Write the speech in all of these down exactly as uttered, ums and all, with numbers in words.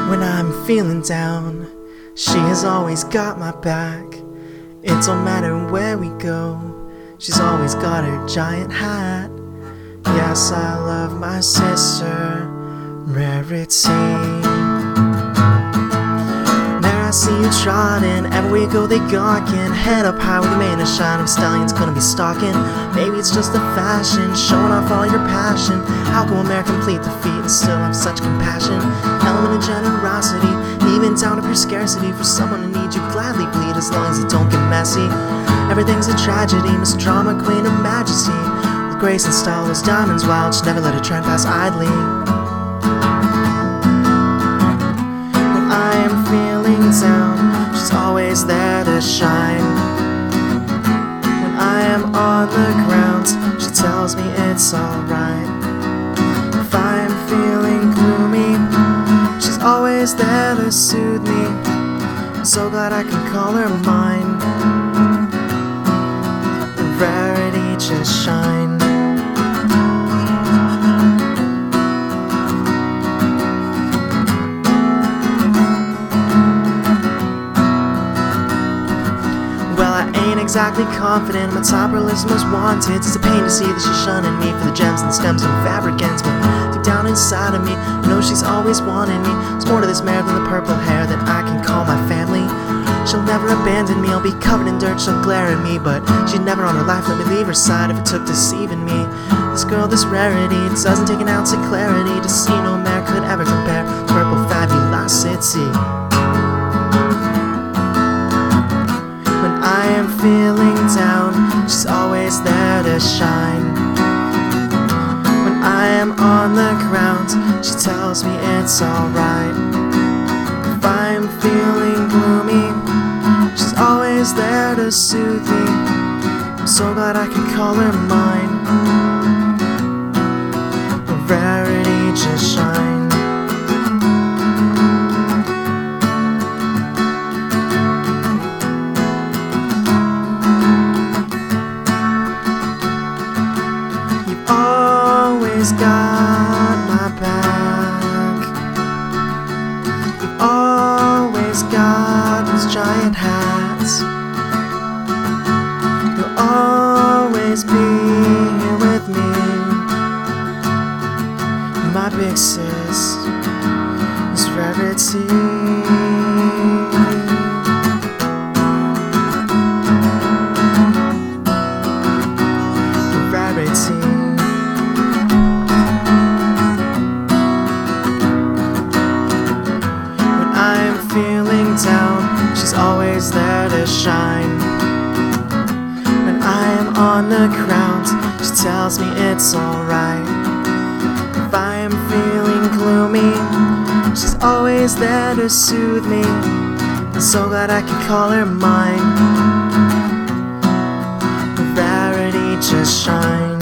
When I'm feeling down, she has always got my back. It don't matter where we go, she's always got her giant hat. Yes, I love my sister, Rarity. There I see you trotting, everywhere we go they gawking. Head up high with the mane of shine of stallions gonna be stalking. Maybe it's just a fashion, showing off all your passion. How can American complete defeat and still have such compassion? Element of generosity, even down to pure scarcity. For someone who needs you gladly bleed as long as it don't get messy. Everything's a tragedy, Miss Drama Queen of Majesty. With grace and style, those diamonds wild, she never let her trend pass idly. When I am feeling down, she's always there to shine. When I am on the ground, she tells me it's alright. If I am feeling gloomy, she's always there to soothe me. I'm so glad I can call her mine. Rarity just shine. Well, I ain't exactly confident my top her list most wanted. It's a pain to see that she's shunning me for the gems and stems and fabric ends, but deep down inside of me, I know she's always wanted me. There's more to this mare than the purple hair that I can call my family. She'll never abandon me, I'll be covered in dirt, she'll glare at me, but she'd never on her life let me leave her side if it took deceiving me. This girl, this Rarity, it doesn't take an ounce of clarity to see no mare could ever compare to purple fabulosity. When I am feeling down, she's always there to shine. When I am on the ground, she tells me it's alright. If I am feeling gloomy, she's always there to soothe me. I'm so glad I can call her mine. Rarity just shine. You've always got my back. You've always got those giant hats. You'll always be here with me. My big sis is Rarity. Rarity. When I am feeling down, she's always there to shine. When I am on the ground, she tells me it's alright. If I am feeling gloomy, she's always there to soothe me. I'm so glad I can call her mine. Rarity just shine.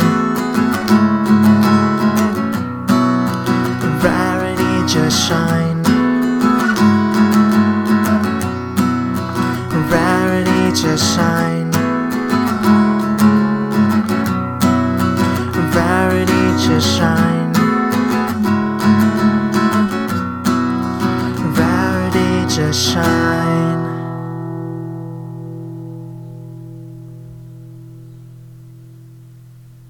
Rarity just shine. Rarity just shine. Rarity just shine. Rarity just shine.